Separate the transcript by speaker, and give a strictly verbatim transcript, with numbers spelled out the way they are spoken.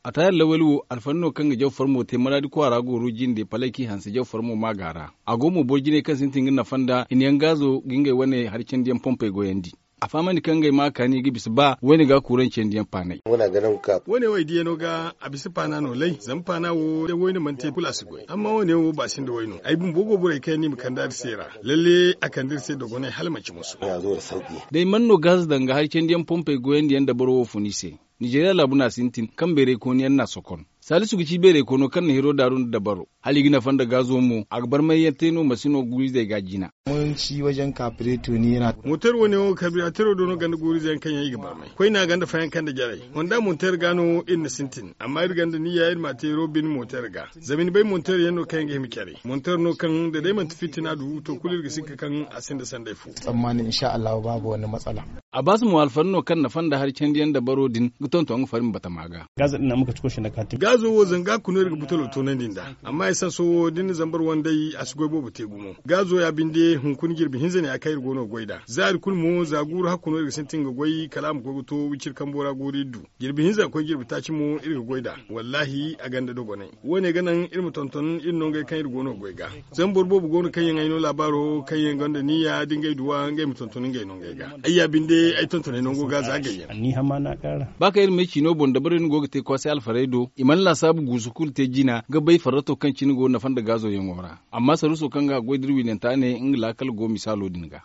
Speaker 1: a tayar lawelu alfanno kan ga jaw farmo te maradi ko arago rujin de palaki hanse jaw farmo magara agomo borjine kan sintin na fanda in yan gazo gingai wane harcin diyan pompe goyandi a fama ni kan gai maka ni gibis ba wani ga kuran cin diyan panai
Speaker 2: muna ganin ka
Speaker 3: wani wai diyan ga abisi pana no lai zan pana wo da wani man te kula su goy amma wani wo ba sin da wani ai bun bogo burai kai ni kan da sera lalle akan dir sai da gone halmaci musu
Speaker 2: ya zo da sauki
Speaker 1: dai manno gas danga harcin diyan pompe goyandi yanda baro funise Nigeria labuna sintin kan bere ko ni na sokon Salisu gici bere kono kan na hero darun da baro hali gina fanda gazo mu akbar mai yateno masino guri zai gajina
Speaker 4: mun ci wajen kafireto ni yana
Speaker 3: motar wani o kabiratero dono ganda guri zai kan yayi gabar mai koi na ganda fayan kan da jarai wanda motar gano in sintin amma ir ganda ni yayi mate robin motar ga zamin bai motar yano kan ga mi kare motar no kan da dai man fitina du to kulir ga sinka kan asin da sandai fu
Speaker 4: tsammani insha Allah babu wani matsala
Speaker 1: a basu mu alfanno kan na fanda har can diyan da baro din guton to an farin bata maga
Speaker 5: gaza din muka ciko shi na kanti
Speaker 3: gazo wo zanga kuno daga butalo to nan dinda amma ya san so din zambar wandai asgoy bobo te gumo gazo ya binde hun kun girbi hinza ne akai gono goida zar kulmo zaguru hakuno daga sentin ga goyi kalam go to wicir kambora gori du girbi hinza ko girbi ta ci mu irga goida wallahi a ganda dogo ne wone ganan irmu tonton in non ga kai gono goiga zambar bobo gono kai yan aino labaro kai yan ganda niya dingai duwa ngai mutonton ngai non ga ayya binde ai tonton non go gaza gayya
Speaker 5: ni hama na kara
Speaker 1: baka irin mai kino bonda barin go te kwasi alfaredo iman la sabu gusukul te jina ga bai farato kan cinigo na fanda gazo yin wora amma saruso kan ga goidir winenta ne in lakal go misalo dinga